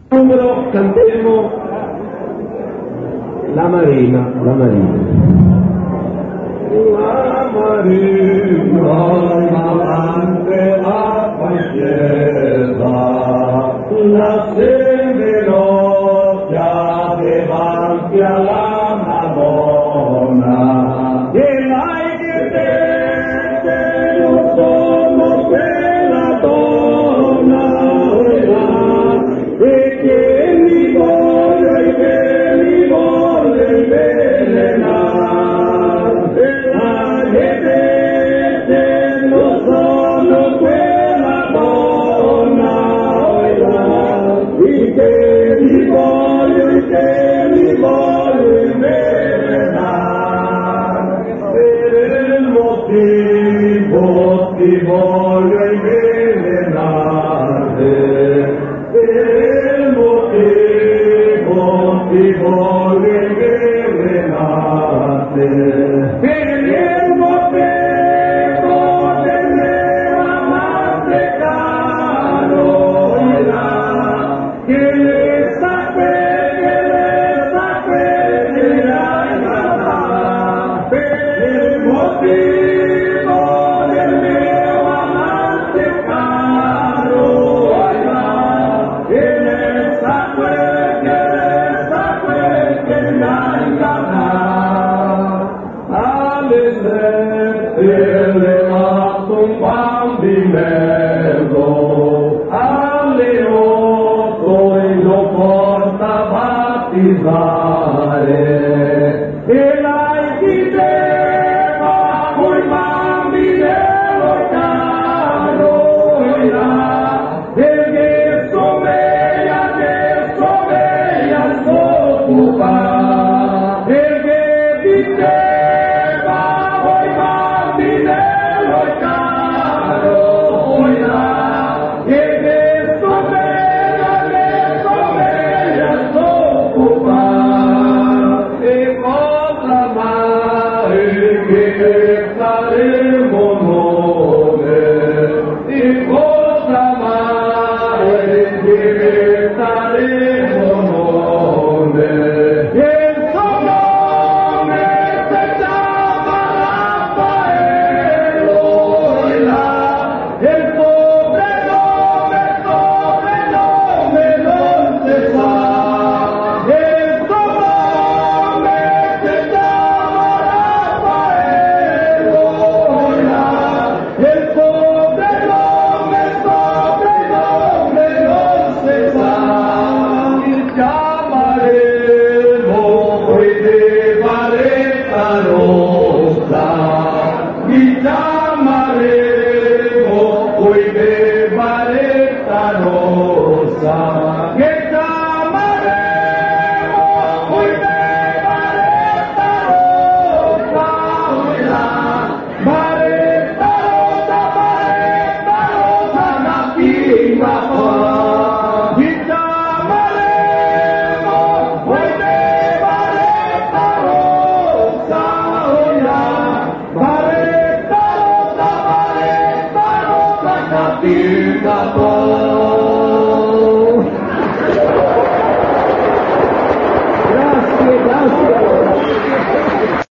Numero, canteremo la Marina, la Marina. La Marina, l'amante la pazienza, la severosia davanti alla Madonna, e l'hai che te non sono quella donna, e che mi vuole invelenare, e la vedete non sono quella donna, e che mi voglio invelenare, per il motivo ti voglio invelenare, per il motivo ti voglio invelenare, per il motivo del mio amante caro, che le sapere per il motivo del mio amante caro, che le sapere che mi ha ingannato, alle sette levato un bambinello, alle 8 lo porta a battezzare, e la